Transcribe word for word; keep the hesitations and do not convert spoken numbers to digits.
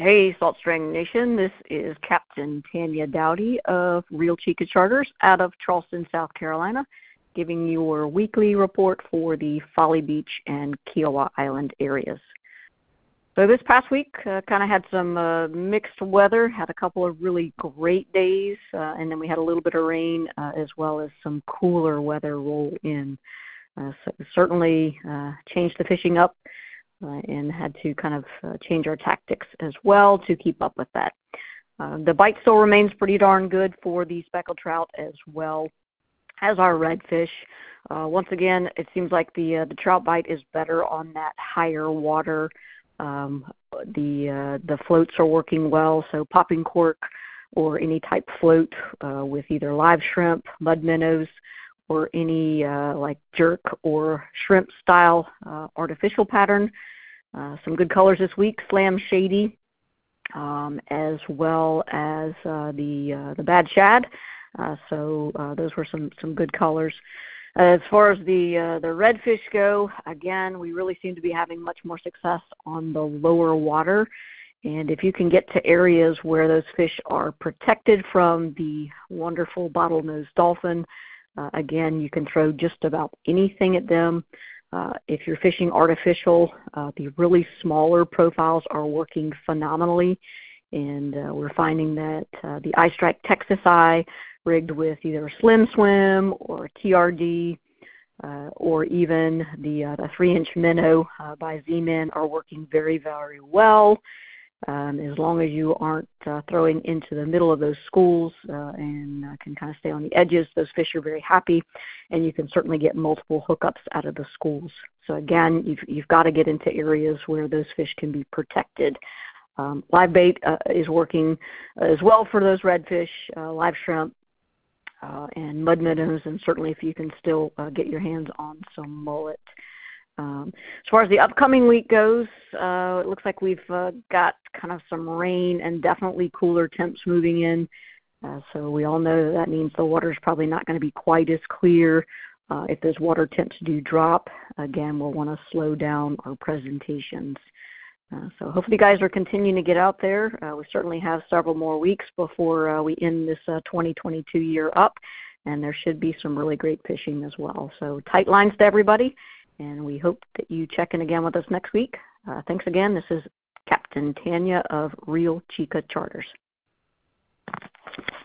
Hey, Salt String Nation. This is Captain Tanya Dowdy of Real Chica Charters out of Charleston, South Carolina, giving you your weekly report for the Folly Beach and Kiowa Island areas. So this past week uh, kind of had some uh, mixed weather, had a couple of really great days, uh, and then we had a little bit of rain uh, as well as some cooler weather roll in. Uh, so certainly uh, changed the fishing up. Uh, and had to kind of uh, change our tactics as well to keep up with that. Uh, the bite still remains pretty darn good for the speckled trout as well as our redfish. Uh, once again, it seems like the uh, the trout bite is better on that higher water. Um, the uh, the floats are working well, so popping cork or any type float uh, with either live shrimp, mud minnows, or any uh, like jerk or shrimp style uh, artificial pattern. Uh, some good colors this week, Slam Shady, um, as well as uh, the uh, the Bad Shad. Uh, so uh, those were some, some good colors. As far as the uh, the redfish go, again, we really seem to be having much more success on the lower water. And if you can get to areas where those fish are protected from the wonderful bottlenose dolphin, uh, again, you can throw just about anything at them. Uh, if you're fishing artificial, uh, the really smaller profiles are working phenomenally, and uh, we're finding that uh, the iStrike Texas Eye rigged with either a Slim Swim or a T R D uh, or even the, uh, the three-inch minnow uh, by Z-Man are working very, very well. Um, as long as you aren't uh, throwing into the middle of those schools uh, and uh, can kind of stay on the edges, those fish are very happy, and you can certainly get multiple hookups out of the schools. So again, you've, you've got to get into areas where those fish can be protected. Um, live bait uh, is working as well for those redfish, uh, live shrimp, uh, and mud minnows, and certainly if you can still uh, get your hands on some mullet. Um, as far as the upcoming week goes, uh, it looks like we've uh, got kind of some rain and definitely cooler temps moving in. Uh, so we all know that, that means the water is probably not going to be quite as clear. Uh, if those water temps do drop, again, we'll want to slow down our presentations. Uh, so hopefully you guys are continuing to get out there. Uh, we certainly have several more weeks before uh, we end this uh, twenty twenty-two year up, and there should be some really great fishing as well. So tight lines to everybody. And we hope that you check in again with us next week. Uh, thanks again. This is Captain Tanya of Real Chica Charters.